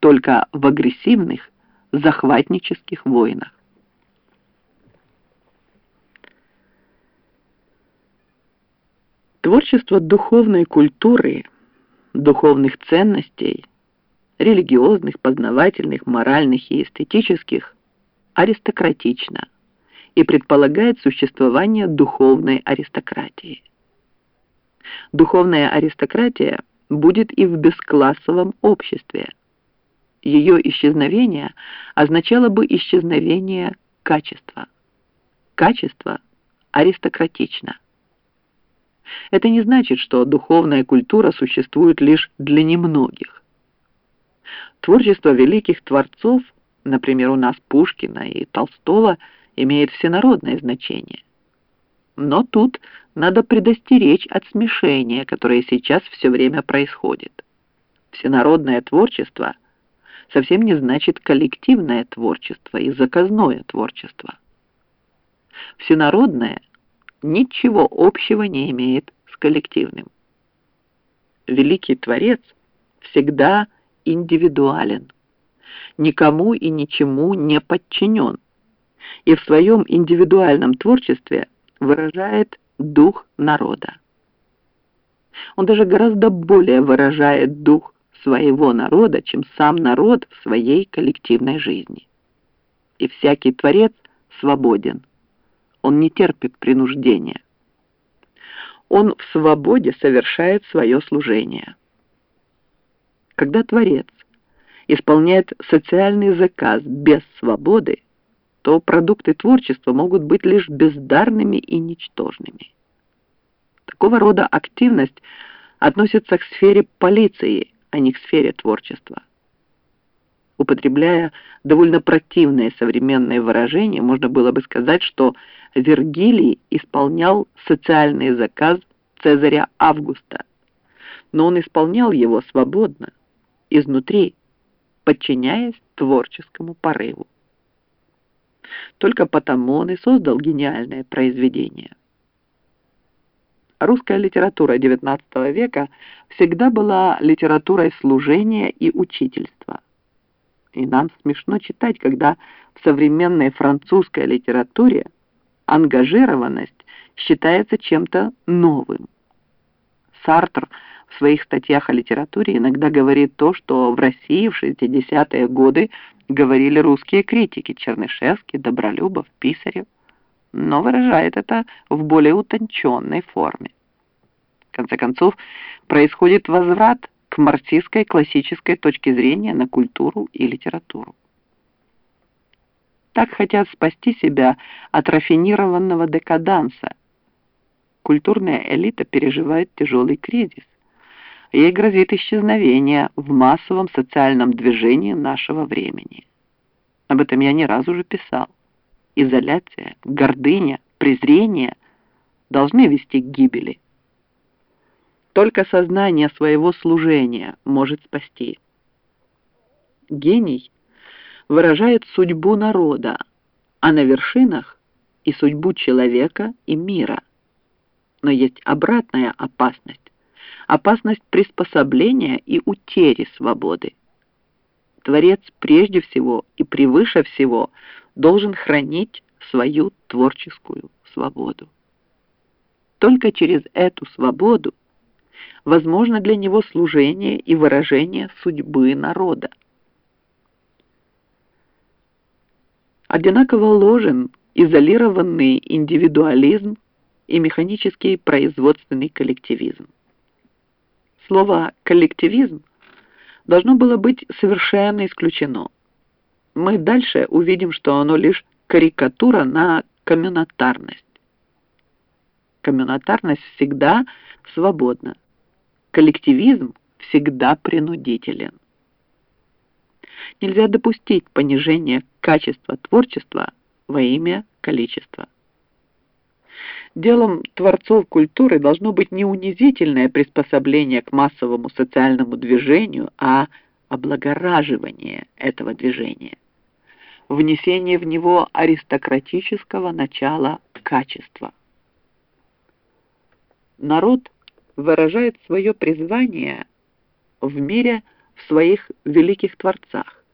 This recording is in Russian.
только в агрессивных, захватнических войнах. Творчество духовной культуры, духовных ценностей, религиозных, познавательных, моральных и эстетических, аристократично и предполагает существование духовной аристократии. Духовная аристократия будет и в бесклассовом обществе. Ее исчезновение означало бы исчезновение качества. Качество аристократично. Это не значит, что духовная культура существует лишь для немногих. Творчество великих творцов, например, у нас Пушкина и Толстого, имеет всенародное значение. Но тут надо предостеречь от смешения, которое сейчас все время происходит. Всенародное творчество совсем не значит коллективное творчество и заказное творчество. Всенародное ничего общего не имеет с коллективным. Великий творец всегда индивидуален, никому и ничему не подчинен, и в своем индивидуальном творчестве выражает дух народа. Он даже гораздо более выражает дух своего народа, чем сам народ в своей коллективной жизни. И всякий творец свободен. Он не терпит принуждения. Он в свободе совершает свое служение. Когда творец исполняет социальный заказ без свободы, то продукты творчества могут быть лишь бездарными и ничтожными. Такого рода активность относится к сфере полиции, а не к сфере творчества. Употребляя довольно противное современное выражение, можно было бы сказать, что Вергилий исполнял социальный заказ Цезаря Августа, но он исполнял его свободно, изнутри, подчиняясь творческому порыву. Только потому он и создал гениальное произведение. Русская литература XIX века всегда была литературой служения и учительства. И нам смешно читать, когда в современной французской литературе ангажированность считается чем-то новым. Сартр в своих статьях о литературе иногда говорит то, что в России в 60-е годы говорили русские критики Чернышевский, Добролюбов, Писарев, но выражает это в более утонченной форме. В конце концов, происходит возврат к марксистской классической точке зрения на культуру и литературу. Так хотят спасти себя от рафинированного декаданса. Культурная элита переживает тяжелый кризис. Ей грозит исчезновение в массовом социальном движении нашего времени. Об этом я не раз уже писал. Изоляция, гордыня, презрение должны вести к гибели. Только сознание своего служения может спасти. Гений выражает судьбу народа, а на вершинах и судьбу человека и мира. Но есть обратная опасность. Опасность приспособления и утери свободы. Творец прежде всего и превыше всего должен хранить свою творческую свободу. Только через эту свободу возможно для него служение и выражение судьбы народа. Одинаково ложен изолированный индивидуализм и механический производственный коллективизм. Слово «коллективизм» должно было быть совершенно исключено. Мы дальше увидим, что оно лишь карикатура на коммунатарность. Коммунатарность всегда свободна. Коллективизм всегда принудителен. Нельзя допустить понижения качества творчества во имя количества. Делом творцов культуры должно быть не унизительное приспособление к массовому социальному движению, а облагораживание этого движения, внесение в него аристократического начала качества. Народ выражает свое призвание в мире в своих великих творцах.